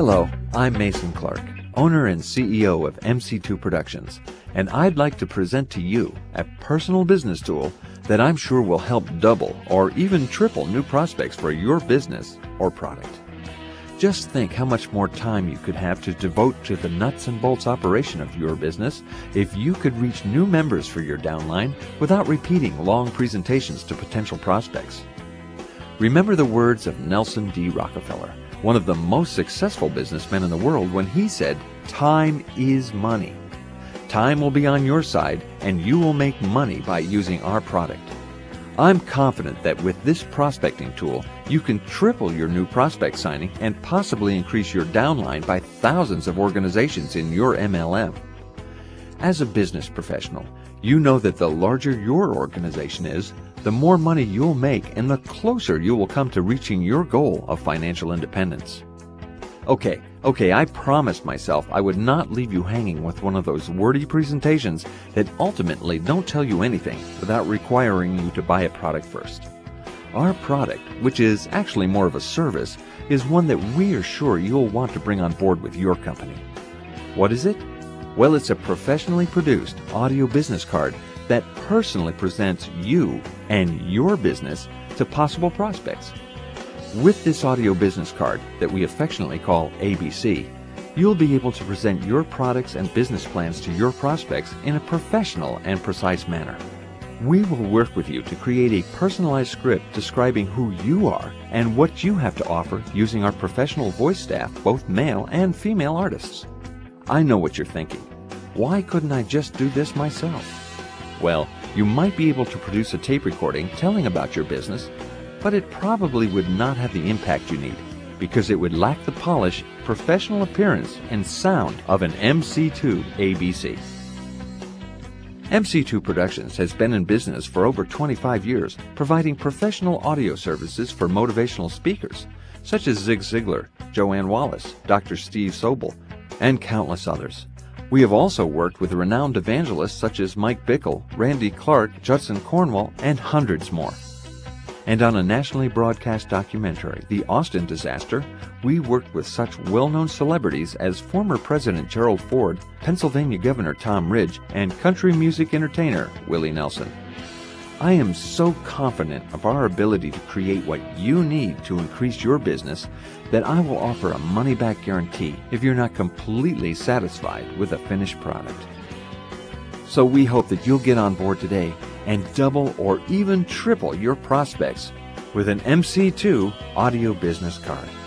Hello, I'm Mason Clark, owner and CEO of MC2 Productions, and I'd like to present to you a personal business tool that I'm sure will help double or even triple new prospects for your business or product. Just think how much more time you could have to devote to the nuts and bolts operation of your business if you could reach new members for your downline without repeating long presentations to potential prospects. Remember the words of Nelson D. Rockefeller, one of the most successful businessmen in the world, when he said, "Time is money." Time will be on your side, and you will make money by using our product. I'm confident that with this prospecting tool, you can triple your new prospect signing and possibly increase your downline by thousands of organizations in your MLM. As a business professional, you know that the larger your organization is, the more money you'll make and the closer you will come to reaching your goal of financial independence. Okay, I promised myself I would not leave you hanging with one of those wordy presentations that ultimately don't tell you anything without requiring you to buy a product first. Our product, which is actually more of a service, is one that we are sure you'll want to bring on board with your company. What is it? Well, it's a professionally produced audio business card that personally presents you and your business to possible prospects. With this audio business card that we affectionately call ABC, you'll be able to present your products and business plans to your prospects in a professional and precise manner. We will work with you to create a personalized script describing who you are and what you have to offer using our professional voice staff, both male and female artists. I know what you're thinking. Why couldn't I just do this myself? Well, you might be able to produce a tape recording telling about your business, but it probably would not have the impact you need because it would lack the polish, professional appearance, and sound of an MC2 ABC. MC2 Productions has been in business for over 25 years, providing professional audio services for motivational speakers such as Zig Ziglar, Joanne Wallace, Dr. Steve Sobel, and countless others. We have also worked with renowned evangelists such as Mike Bickle, Randy Clark, Judson Cornwall, and hundreds more. And on a nationally broadcast documentary, The Austin Disaster, we worked with such well-known celebrities as former President Gerald Ford, Pennsylvania Governor Tom Ridge, and country music entertainer Willie Nelson. I am so confident of our ability to create what you need to increase your business that I will offer a money-back guarantee if you're not completely satisfied with a finished product. So we hope that you'll get on board today and double or even triple your prospects with an MC2 audio business card.